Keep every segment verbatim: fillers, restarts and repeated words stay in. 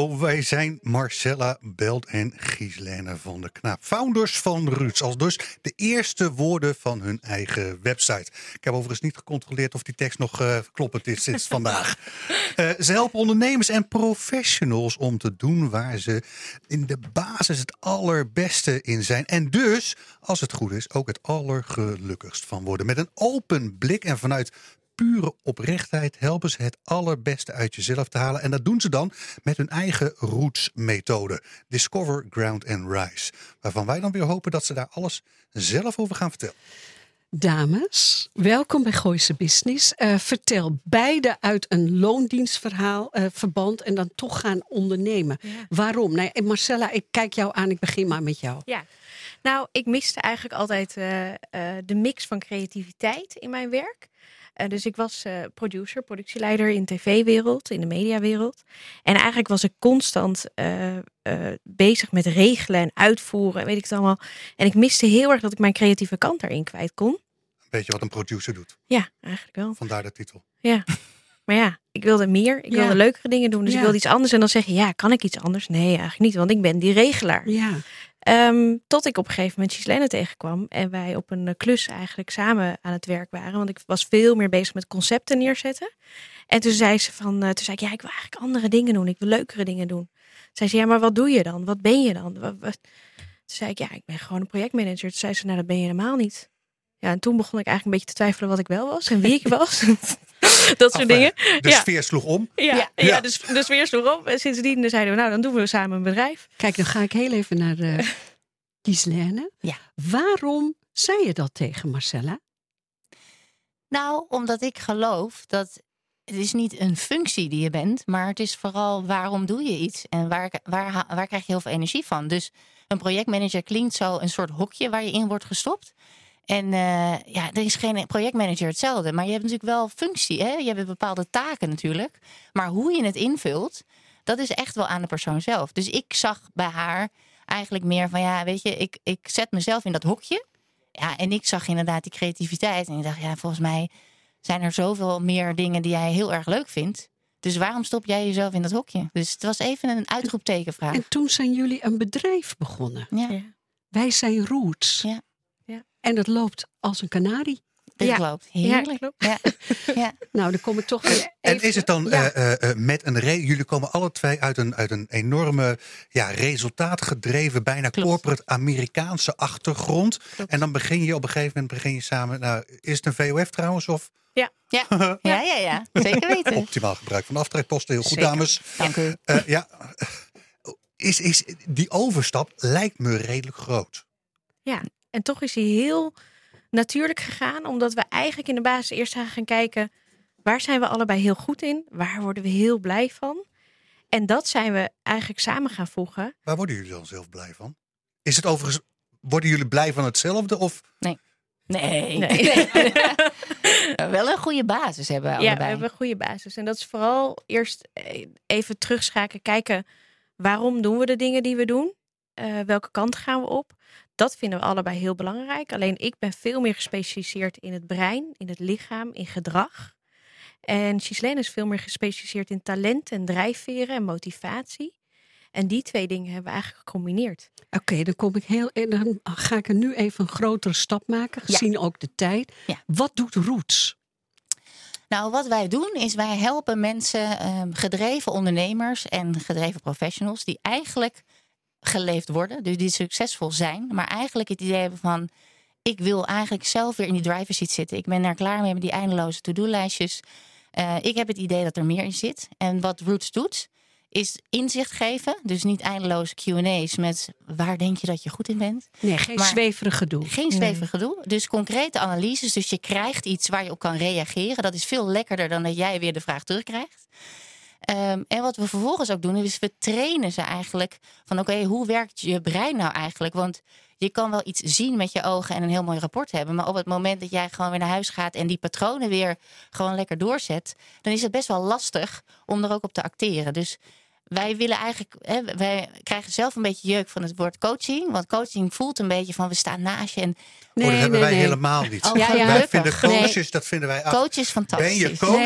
Hallo, wij zijn Marcella Belt en Gieslene van der Knaap. Founders van Roots. Als dus de eerste woorden van hun eigen website. Ik heb overigens niet gecontroleerd of die tekst nog uh, kloppend is sinds vandaag. Uh, ze helpen ondernemers en professionals om te doen waar ze in de basis het allerbeste in zijn. En dus, als het goed is, ook het allergelukkigst van worden. Met een open blik en vanuit pure oprechtheid helpen ze het allerbeste uit jezelf te halen. En dat doen ze dan met hun eigen Roots-methode. Discover, Ground and Rise. Waarvan wij dan weer hopen dat ze daar alles zelf over gaan vertellen. Dames, welkom bij Gooise Business. Uh, vertel beide uit een loondienstverhaal, uh, verband en dan toch gaan ondernemen. Ja. Waarom? Nou, Marcella, ik kijk jou aan. Ik begin maar met jou. Ja, nou, ik miste eigenlijk altijd uh, uh, de mix van creativiteit in mijn werk. Uh, dus ik was uh, producer, productieleider in de tv-wereld, in de mediawereld. En eigenlijk was ik constant uh, uh, bezig met regelen en uitvoeren, weet ik het allemaal. En ik miste heel erg dat ik mijn creatieve kant daarin kwijt kon. Weet je wat een producer doet? Ja, eigenlijk wel. Vandaar de titel. Ja, maar ja, ik wilde meer. Ik ja. wilde leukere dingen doen, dus ja. ik wilde iets anders. En dan zeg je, ja, kan ik iets anders? Nee, eigenlijk niet, want ik ben die regelaar. Ja. Um, tot ik op een gegeven moment Gieslene tegenkwam en wij op een klus eigenlijk samen aan het werk waren. Want ik was veel meer bezig met concepten neerzetten. En toen zei ze van, uh, toen zei ik, ja, ik wil eigenlijk andere dingen doen. Ik wil leukere dingen doen. Toen zei ze, ja, maar wat doe je dan? Wat ben je dan? Wat, wat? Toen zei ik, ja, ik ben gewoon een projectmanager. Toen zei ze, nou, dat ben je helemaal niet. Ja, en toen begon ik eigenlijk een beetje te twijfelen wat ik wel was en wie ik was. Dat soort Enfin, dingen. De ja. sfeer sloeg om. Ja, ja. ja. ja dus de sfeer sloeg om. En sindsdien zeiden we, nou, dan doen we samen een bedrijf. Kijk, dan ga ik heel even naar uh, Gieslene. Ja. Waarom zei je dat tegen Marcella? Nou, omdat ik geloof dat het is niet een functie die je bent, maar het is vooral waarom doe je iets en waar, waar, waar krijg je heel veel energie van. Dus een projectmanager klinkt zo een soort hokje waar je in wordt gestopt. En uh, ja, er is geen projectmanager hetzelfde. Maar je hebt natuurlijk wel functie. Hè? Je hebt bepaalde taken natuurlijk. Maar hoe je het invult, dat is echt wel aan de persoon zelf. Dus ik zag bij haar eigenlijk meer van, ja, weet je, ik, ik zet mezelf in dat hokje. Ja, en ik zag inderdaad die creativiteit. En ik dacht, ja, volgens mij zijn er zoveel meer dingen die jij heel erg leuk vindt. Dus waarom stop jij jezelf in dat hokje? Dus het was even een uitroeptekenvraag. En toen zijn jullie een bedrijf begonnen. Ja. Ja. Wij zijn Roots. Ja. En dat loopt als een kanarie. Dat ja. loopt heerlijk. Ja, klopt. Ja. Ja. Nou, dan kom ik toch weer even... En is het dan ja. uh, uh, met een reden? Jullie komen alle twee uit een, uit een enorme, ja, resultaatgedreven, bijna Klopt. corporate Amerikaanse achtergrond. Klopt. En dan begin je op een gegeven moment begin je samen. Nou, is het een V O F trouwens? Of? Ja. Ja. ja, ja, ja. Zeker weten. Optimaal gebruik van aftrekposten. Heel goed, Zeker. dames. Dank u. Uh, ja. Is, is, die overstap lijkt me redelijk groot. Ja, en toch is hij heel natuurlijk gegaan. Omdat we eigenlijk in de basis eerst gaan kijken, waar zijn we allebei heel goed in? Waar worden we heel blij van? En dat zijn we eigenlijk samen gaan voegen. Waar worden jullie dan zelf blij van? Is het overigens, worden jullie blij van hetzelfde? Of? Nee. Nee. Nee. nee. Wel een goede basis hebben we allebei. Ja, we hebben een goede basis. En dat is vooral eerst even terugschakelen. Kijken, waarom doen we de dingen die we doen? Uh, welke kant gaan we op? Dat vinden we allebei heel belangrijk. Alleen ik ben veel meer gespecialiseerd in het brein, in het lichaam, in gedrag. En Gieslene is veel meer gespecialiseerd in talent en drijfveren en motivatie. En die twee dingen hebben we eigenlijk gecombineerd. Oké, okay, dan kom ik heel, dan ga ik er nu even een grotere stap maken, gezien ja. ook de tijd. Ja. Wat doet Roots? Nou, wat wij doen is wij helpen mensen, um, gedreven ondernemers en gedreven professionals die eigenlijk geleefd worden, dus die succesvol zijn, maar eigenlijk het idee hebben van, ik wil eigenlijk zelf weer in die driver's seat zitten. Ik ben er klaar mee met die eindeloze to-do-lijstjes. Uh, ik heb het idee dat er meer in zit. En wat Roots doet, is inzicht geven. Dus niet eindeloze Q en A's met waar denk je dat je goed in bent. Nee, geen zweverig gedoe. Geen zweverig gedoe. Dus concrete analyses. Dus je krijgt iets waar je op kan reageren. Dat is veel lekkerder dan dat jij weer de vraag terugkrijgt. Um, en wat we vervolgens ook doen, is we trainen ze eigenlijk van oké, okay, hoe werkt je brein nou eigenlijk? Want je kan wel iets zien met je ogen en een heel mooi rapport hebben. Maar op het moment dat jij gewoon weer naar huis gaat en die patronen weer gewoon lekker doorzet, dan is het best wel lastig om er ook op te acteren. Dus wij willen eigenlijk, hè, wij krijgen zelf een beetje jeuk van het woord coaching. Want coaching voelt een beetje van we staan naast je. En nee, oh, dat hebben nee, wij nee. helemaal niet. Oh, ja, ja. Wij vinden coaches, nee. dat vinden wij af. Coach is fantastisch. Ben je coach? Nee.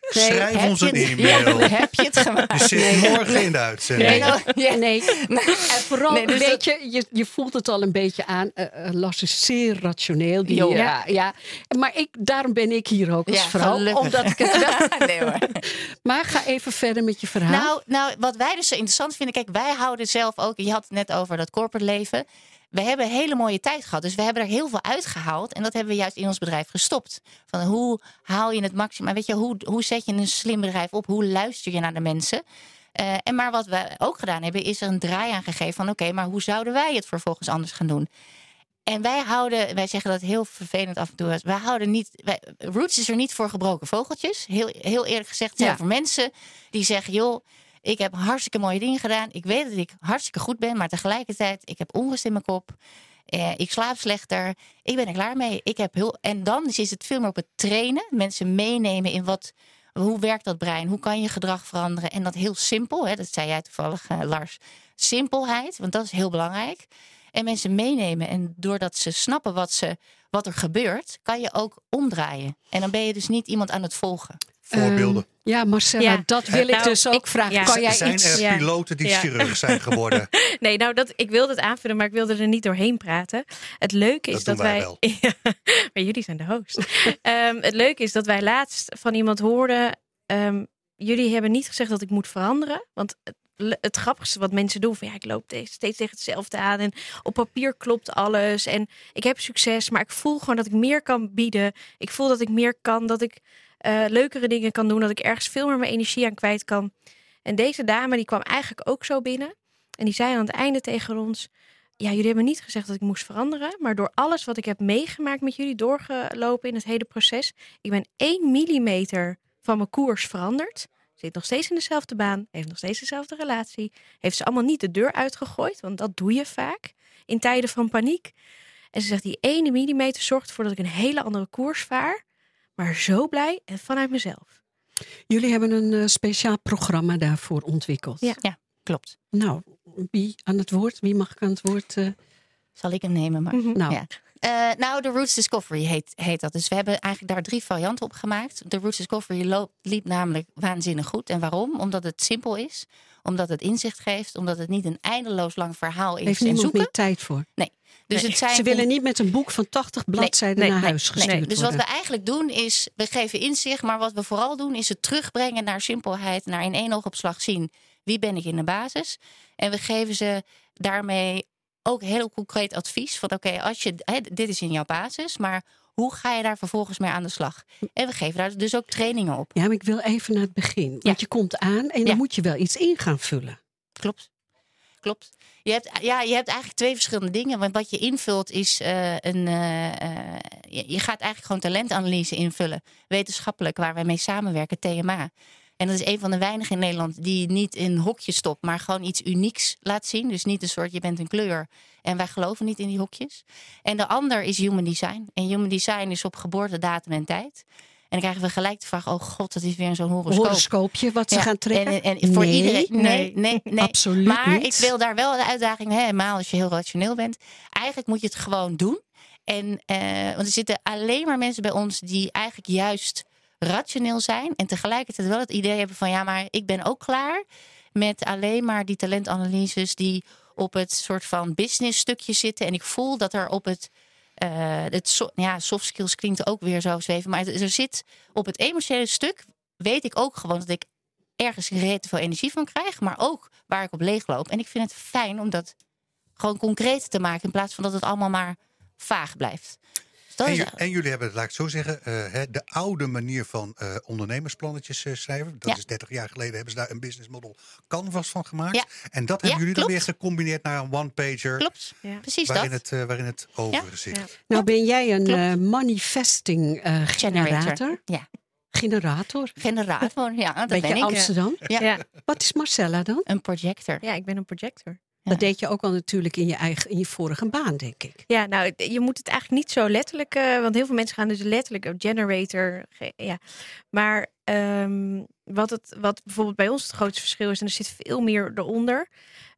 Schrijf heb ons je een het- e-mail. Ja, heb je het gemaakt? Je zit morgen in de uitzending. Nee, nou, ja. nee. En vooral, Nee, dus weet dat- je, je, je voelt het al een beetje aan. Uh, uh, Lars is zeer rationeel. Die, Jo. ja, ja. Maar ik, daarom ben ik hier ook als Ja, vrouw. gelukkig. Omdat ik het wel... Nee hoor. Maar ga even verder met je verhaal. Nou, nou, wat wij dus zo interessant vinden. Kijk, wij houden zelf ook. Je had het net over dat corporate leven. We hebben een hele mooie tijd gehad. Dus we hebben er heel veel uitgehaald. En dat hebben we juist in ons bedrijf gestopt. Van hoe haal je het maximum? Weet je, hoe, hoe zet je een slim bedrijf op? Hoe luister je naar de mensen? Uh, en maar wat we ook gedaan hebben, is er een draai aan gegeven van oké, okay, maar hoe zouden wij het vervolgens anders gaan doen? En wij houden, wij zeggen dat heel vervelend af en toe. Wij houden niet, wij, Roots is er niet voor gebroken vogeltjes. Heel, heel eerlijk gezegd, het zijn Ja. voor mensen die zeggen, joh, ik heb hartstikke mooie dingen gedaan. Ik weet dat ik hartstikke goed ben, maar tegelijkertijd, ik heb onrust in mijn kop. Eh, ik slaap slechter. Ik ben er klaar mee. Ik heb heel, en dan is het veel meer op het trainen. Mensen meenemen in wat, hoe werkt dat brein? Hoe kan je gedrag veranderen? En dat heel simpel, hè, dat zei jij toevallig, uh, Lars. Simpelheid, want dat is heel belangrijk. En mensen meenemen. En doordat ze snappen wat, ze, wat er gebeurt, kan je ook omdraaien. En dan ben je dus niet iemand aan het volgen. Voorbeelden. Uh, ja, Marcella, Ja. dat wil ik Nou, dus ook ik- vragen. ja. Kan jij zijn iets... er Ja. piloten die Ja. chirurg zijn geworden? Nee, nou, dat, ik wilde het aanvullen, maar ik wilde er niet doorheen praten. Het leuke is Dat dat, doen wij wij... Ja, maar jullie zijn de host. um, het leuke is dat wij laatst van iemand hoorden... Um, jullie hebben niet gezegd dat ik moet veranderen. Want het, het grappigste wat mensen doen... van ja, ik loop steeds tegen hetzelfde aan... en op papier klopt alles... en ik heb succes, maar ik voel gewoon dat ik meer kan bieden. Ik voel dat ik meer kan, dat ik uh, leukere dingen kan doen... dat ik ergens veel meer mijn energie aan kwijt kan... En deze dame die kwam eigenlijk ook zo binnen. En die zei aan het einde tegen ons... Ja, jullie hebben niet gezegd dat ik moest veranderen. Maar door alles wat ik heb meegemaakt met jullie doorgelopen in het hele proces... Ik ben één millimeter van mijn koers veranderd. Zit nog steeds in dezelfde baan. Heeft nog steeds dezelfde relatie. Heeft ze allemaal niet de deur uitgegooid. Want dat doe je vaak in tijden van paniek. En ze zegt die ene millimeter zorgt ervoor dat ik een hele andere koers vaar. Maar zo blij en vanuit mezelf. Jullie hebben een uh, speciaal programma daarvoor ontwikkeld. Ja. Ja, klopt. Nou, wie aan het woord? Wie mag ik aan het woord? Uh... Zal ik hem nemen? Maar... Mm-hmm. Nou, Ja. Uh, nou, de Roots Discovery heet, heet dat. Dus we hebben eigenlijk daar drie varianten op gemaakt. De Roots Discovery loopt, liep namelijk waanzinnig goed. En waarom? Omdat het simpel is. Omdat het inzicht geeft. Omdat het niet een eindeloos lang verhaal is. heeft en niemand zoeken. meer tijd voor. Nee. Dus Nee. het zijn Ze willen niet met een boek van tachtig bladzijden nee, naar nee, huis nee. gestuurd Nee, dus worden. wat we eigenlijk doen is, we geven inzicht, maar wat we vooral doen is het terugbrengen naar simpelheid, naar in één oogopslag zien wie ben ik in de basis. En we geven ze daarmee ook heel concreet advies van oké, okay, als je hè, dit is in jouw basis, maar hoe ga je daar vervolgens mee aan de slag? En we geven daar dus ook trainingen op. Ja, maar ik wil even naar het begin. Want Ja. je komt aan en dan Ja. moet je wel iets in gaan vullen. Klopt. Klopt. Je hebt, ja, je hebt eigenlijk twee verschillende dingen. Want wat je invult is uh, een. Uh, uh, je, je gaat eigenlijk gewoon talentanalyse invullen. Wetenschappelijk, waar wij mee samenwerken, T M A. En dat is een van de weinigen in Nederland die niet in hokjes stopt, maar gewoon iets unieks laat zien. Dus niet een soort, je bent een kleur en wij geloven niet in die hokjes. En de ander is human design. En human design is op geboortedatum en tijd. En dan krijgen we gelijk de vraag, oh god, dat is weer zo'n horoscoop. Horoscoopje wat ze Ja, gaan trekken? En, en voor nee, iedereen, nee, nee, nee. absoluut maar niet. ik wil daar wel de uitdaging, helemaal als je heel rationeel bent. Eigenlijk moet je het gewoon doen. En, uh, want er zitten alleen maar mensen bij ons die eigenlijk juist rationeel zijn. En tegelijkertijd wel het idee hebben van, ja, maar ik ben ook klaar met alleen maar die talentanalyses die op het soort van business stukje zitten. En ik voel dat er op het Uh, het so- ja, soft skills klinkt ook weer zo zweven. Maar er zit op het emotionele stuk, weet ik ook gewoon dat ik ergens redelijk veel energie van krijg. Maar ook waar ik op leegloop. En ik vind het fijn om dat gewoon concreet te maken. In plaats van dat het allemaal maar vaag blijft. Dus dat En, is, ju- en jullie hebben, laat ik het zo zeggen, uh, hè, de oude manier van uh, ondernemersplannetjes uh, schrijven. Dat Ja. is dertig jaar geleden hebben ze daar een business model canvas van gemaakt. Ja. En dat Ja, hebben jullie dan klopt. weer gecombineerd naar een one-pager. klopt, Ja. precies Waarin dat. het, uh, waarin het over Ja. zit. Ja. Nou ben jij een Klopt. uh, manifesting uh, generator. Ja, Generator. generator. Ja, dat Beetje ben ik. Amsterdam. Ja. Ja. Wat is Marcella dan? Een projector. ja, ik ben een projector. Ja. Dat deed je ook al natuurlijk in je eigen, in je vorige baan, denk ik. Ja, nou, je moet het eigenlijk niet zo letterlijk... Uh, want heel veel mensen gaan dus letterlijk op generator. Ge- ja. Maar um, wat, het, wat bijvoorbeeld bij ons het grootste verschil is... en er zit veel meer eronder...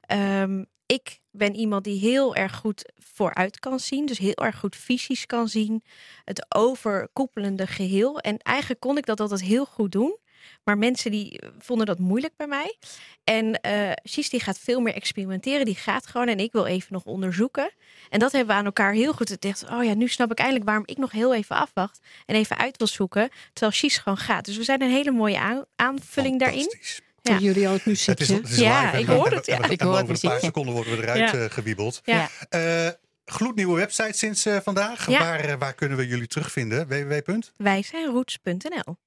Um, ik ben iemand die heel erg goed vooruit kan zien. Dus heel erg goed visies kan zien. Het overkoepelende geheel. En eigenlijk kon ik dat altijd heel goed doen. Maar mensen die vonden dat moeilijk bij mij. En uh, Sies die gaat veel meer experimenteren. Die gaat gewoon en ik wil even nog onderzoeken. En dat hebben we aan elkaar heel goed gezegd. Oh ja, nu snap ik eindelijk waarom ik nog heel even afwacht. En even uit wil zoeken. Terwijl Sies gewoon gaat. Dus we zijn een hele mooie aan- aanvulling daarin. Ja. Jullie al het muziekje? Het is, het is ja, live, ik en, hoor en, het. en, Ja. en, Ik en hoor boven het een paar muziekje. seconden worden we eruit Ja. uh, gewiebeld. Ja. Uh, gloednieuwe website sinds uh, vandaag. Ja. Waar, uh, waar kunnen we jullie terugvinden? w w w punt Wij zijn roots punt n l